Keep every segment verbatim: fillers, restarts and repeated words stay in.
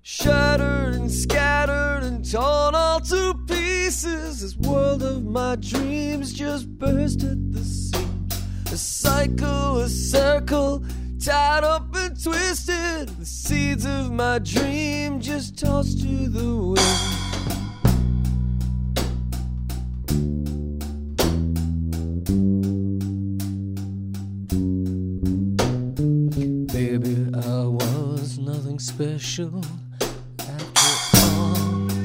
shattered and scattered and torn all to pieces. This world of my dreams just burst at the seams. A cycle, a circle, tied up and twisted. The seeds of my dream just tossed to the wind. Baby, I was nothing special after all.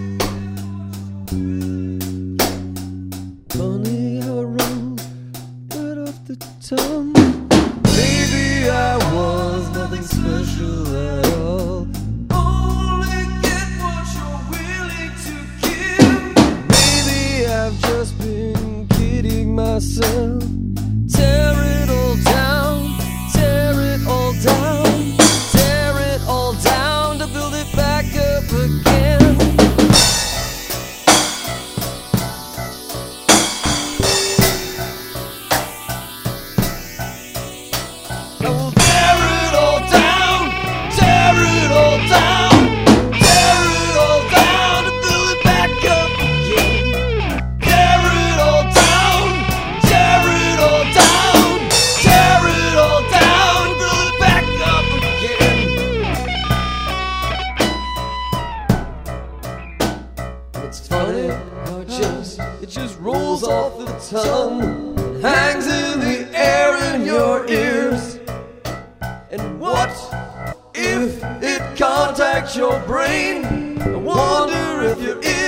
Funny how it rolls right off the tongue. Baby, I was nothing special at all. Only get what you're willing to give. Maybe I've just been kidding myself. Tear it all down, tear it all down, tear it all down to build it back up again. I will tear it all down, tear it all down, tear it all down to build it back up again. Tear it all down, tear it all down, tear it all down, build it back up again. It's funny how it just, it just rolls off the tongue, hangs in the air in your ears. And what if it contacts your brain? I wonder if you're in